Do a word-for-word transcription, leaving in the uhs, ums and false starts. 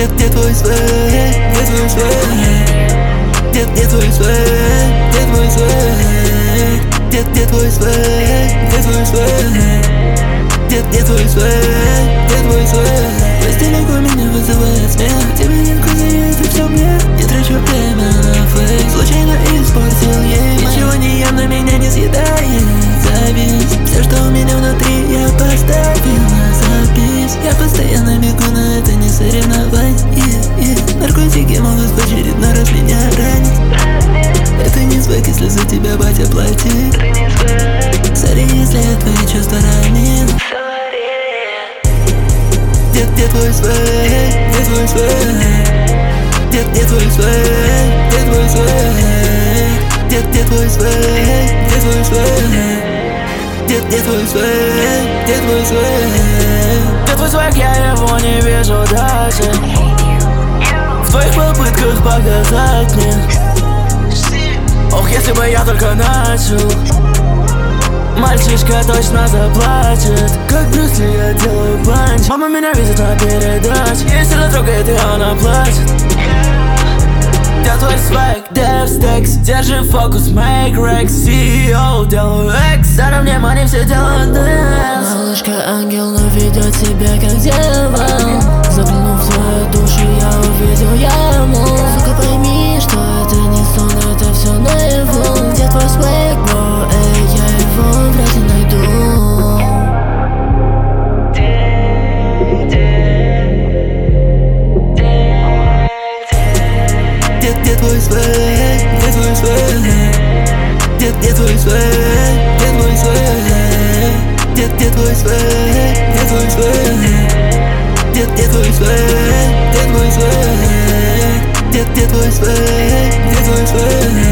Где, где твой свет, где твой свет? Где, где твой свет, где твой свет? Где, где твой свет, где твой свет? Где, где твой свет, где твой свет? Пусть далеко меня вызывает смех. Тебе нет козырей, это все мне. Не трачу время на фейк. Случайно испортил ей. Ничего не ем, но меня не съедает зависть. Все, что у меня внутри, я поставил на запись. Я постоянно бегу, но это не соревновать. yeah, yeah. Наркотики могут в очередной раз меня ранить. Это не свек, если за тебя батя платит. Сори, если я твои чувства ранен. Где, где твой свет, где твой свет? Где, где твой свет, где твой свет? Где, где твой свет, где твой свет? Где, где твой свет, где твой свет? Где твой свет, я его не вижу даже в твоих попытках показать мне. Ох, если бы я только начал, мальчишка точно заплачет. Как Брюс Ли я делаю панч. Мама меня видит на передаче. Если она трогает, и она плачет. Где твой свек, девстекс, держи фокус, make racks, си и о, делаю экс. Даром внимание, все делают дэнс. Малышка ангел, но ведет себя как дьявол. Заглянув в свою душу, я увидел яму. Сука, пойми, что это не сон, это все наяву. Где твой свек, бро, эй, я его вряд ли найду. Где, где твой свет, где твой свет? Где, где твой свет, где твой свет? Где, где твой свет, где твой свет? Где, где твой свет, где твой свет? Где, где твой свет, где твой свет?